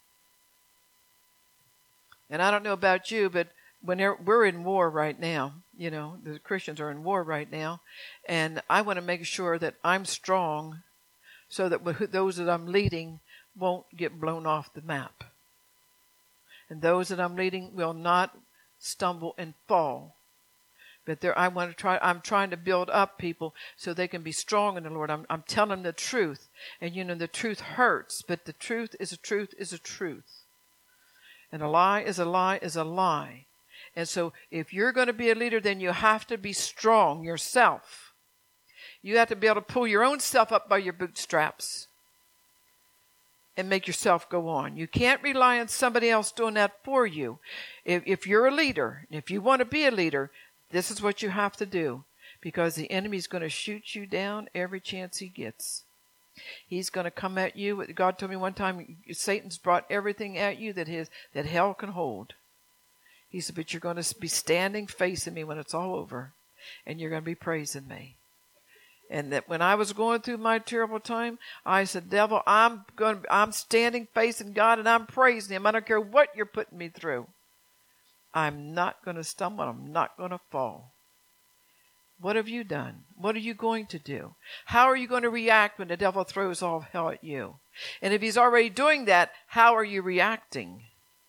And I don't know about you, but we're in war right now. You know, the Christians are in war right now, and I want to make sure that I'm strong so that those that I'm leading won't get blown off the map. And those that I'm leading will not stumble and fall. But I'm trying to build up people so they can be strong in the Lord. I'm telling them the truth. And you know, the truth hurts, but the truth is a truth is a truth. And a lie is a lie is a lie. And so if you're going to be a leader, then you have to be strong yourself. You have to be able to pull your own self up by your bootstraps and make yourself go on. You can't rely on somebody else doing that for you. If you're a leader, if you want to be a leader, this is what you have to do, because the enemy's going to shoot you down every chance he gets. He's going to come at you. God told me one time, Satan's brought everything at you that hell can hold. He said, but you're going to be standing facing me when it's all over, and you're going to be praising me. And that when I was going through my terrible time, I said, devil, I'm standing facing God, and I'm praising him. I don't care what you're putting me through. I'm not going to stumble. I'm not going to fall. What have you done? What are you going to do? How are you going to react when the devil throws all hell at you? And if he's already doing that, how are you reacting?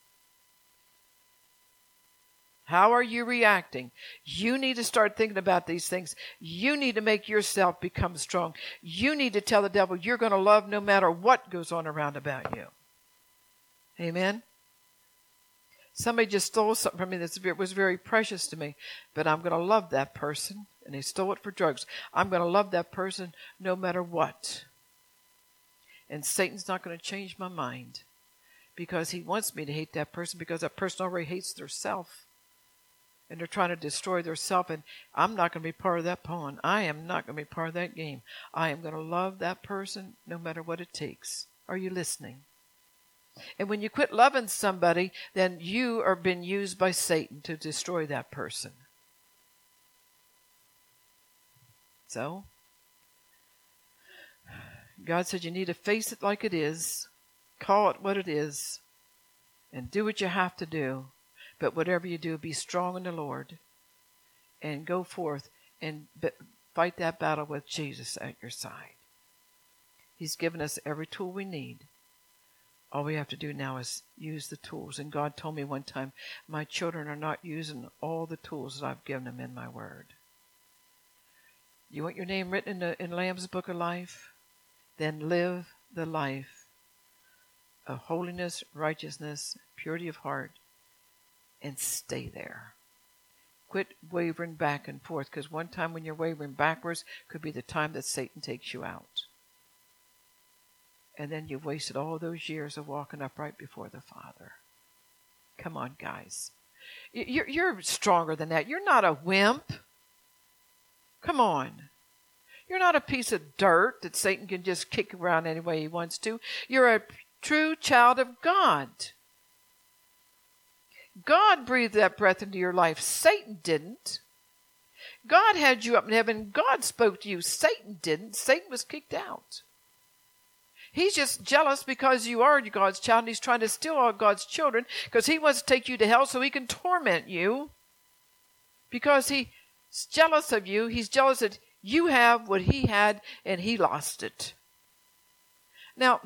How are you reacting? You need to start thinking about these things. You need to make yourself become strong. You need to tell the devil you're going to love no matter what goes on around about you. Amen? Somebody just stole something from me that was very precious to me, but I'm going to love that person, and they stole it for drugs. I'm going to love that person no matter what. And Satan's not going to change my mind, because he wants me to hate that person, because that person already hates their self, and they're trying to destroy their self, and I'm not going to be part of that pawn. I am not going to be part of that game. I am going to love that person no matter what it takes. Are you listening? And when you quit loving somebody, then you are being used by Satan to destroy that person. So, God said you need to face it like it is, call it what it is, and do what you have to do. But whatever you do, be strong in the Lord, and go forth and fight that battle with Jesus at your side. He's given us every tool we need. All we have to do now is use the tools. And God told me one time, my children are not using all the tools that I've given them in my word. You want your name written in Lamb's Book of Life? Then live the life of holiness, righteousness, purity of heart, and stay there. Quit wavering back and forth, because one time when you're wavering backwards could be the time that Satan takes you out. And then you've wasted all those years of walking upright before the Father. Come on, guys. You're stronger than that. You're not a wimp. Come on. You're not a piece of dirt that Satan can just kick around any way he wants to. You're a true child of God. God breathed that breath into your life. Satan didn't. God had you up in heaven. God spoke to you. Satan didn't. Satan was kicked out. He's just jealous because you are God's child, and he's trying to steal all God's children because he wants to take you to hell so he can torment you. Because he's jealous of you. He's jealous that you have what he had and he lost it. Now,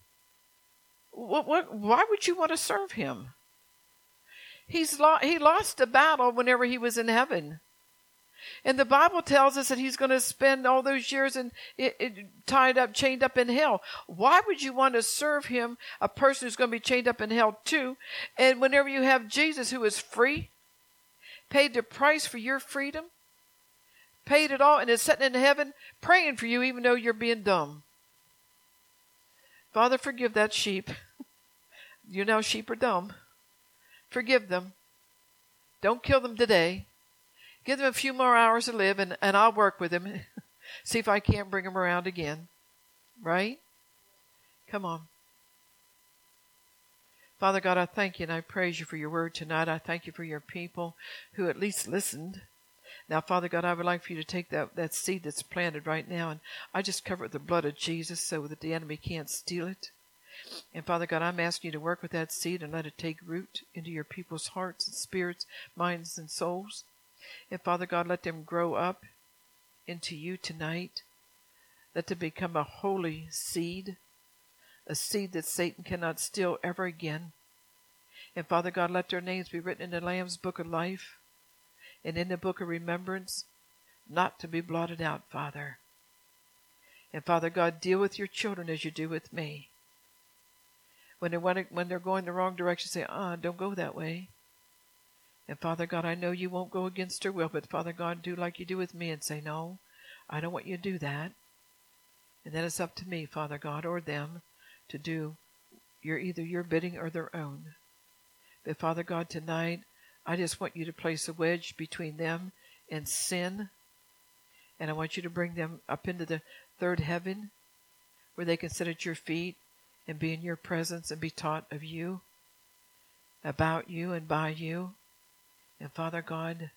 why would you want to serve him? He lost the battle whenever he was in heaven. And the Bible tells us that he's going to spend all those years tied up, chained up in hell. Why would you want to serve him, a person who's going to be chained up in hell too? And whenever you have Jesus, who is free, paid the price for your freedom, paid it all, and is sitting in heaven praying for you even though you're being dumb. Father, forgive that sheep. You know sheep are dumb. Forgive them. Don't kill them today. Give them a few more hours to live, and I'll work with them. See if I can't bring them around again. Right? Come on. Father God, I thank you and I praise you for your word tonight. I thank you for your people who at least listened. Now, Father God, I would like for you to take that seed that's planted right now, and I just cover it with the blood of Jesus so that the enemy can't steal it. And Father God, I'm asking you to work with that seed and let it take root into your people's hearts and spirits, minds and souls. And Father God, let them grow up into you tonight. Let them become a holy seed, a seed that Satan cannot steal ever again. And Father God, let their names be written in the Lamb's Book of Life and in the Book of Remembrance, not to be blotted out, Father. And Father God, deal with your children as you do with me. When they're going the wrong direction, say, don't go that way. And Father God, I know you won't go against their will, but Father God, do like you do with me and say, no, I don't want you to do that. And then it's up to me, Father God, or them, to do either your bidding or their own. But Father God, tonight, I just want you to place a wedge between them and sin. And I want you to bring them up into the third heaven, where they can sit at your feet and be in your presence and be taught of you, about you and by you. And Father God,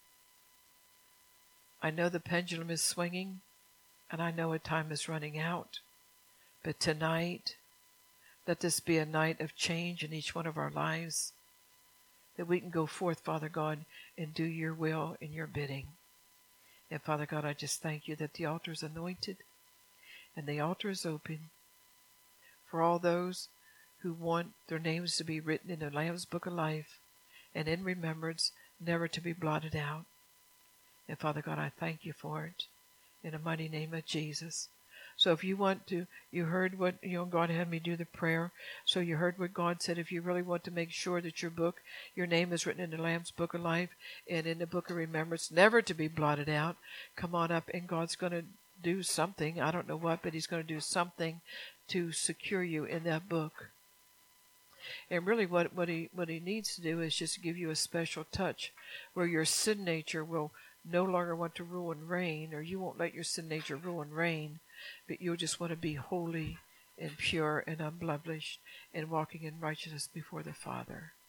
I know the pendulum is swinging, and I know a time is running out. But tonight, let this be a night of change in each one of our lives, that we can go forth, Father God, and do your will and your bidding. And Father God, I just thank you that the altar is anointed and the altar is open for all those who want their names to be written in the Lamb's Book of Life and in remembrance, never to be blotted out. And Father God, I thank you for it in the mighty name of Jesus. So if you want to, you heard what God had me do the prayer. So you heard what God said. If you really want to make sure that your name is written in the Lamb's Book of Life and in the Book of Remembrance, never to be blotted out, come on up, and God's going to do something. I don't know what, but He's going to do something to secure you in that book. And really what he needs to do is just give you a special touch where your sin nature will no longer want to rule and reign, or you won't let your sin nature rule and reign, but you'll just want to be holy and pure and unblemished and walking in righteousness before the Father.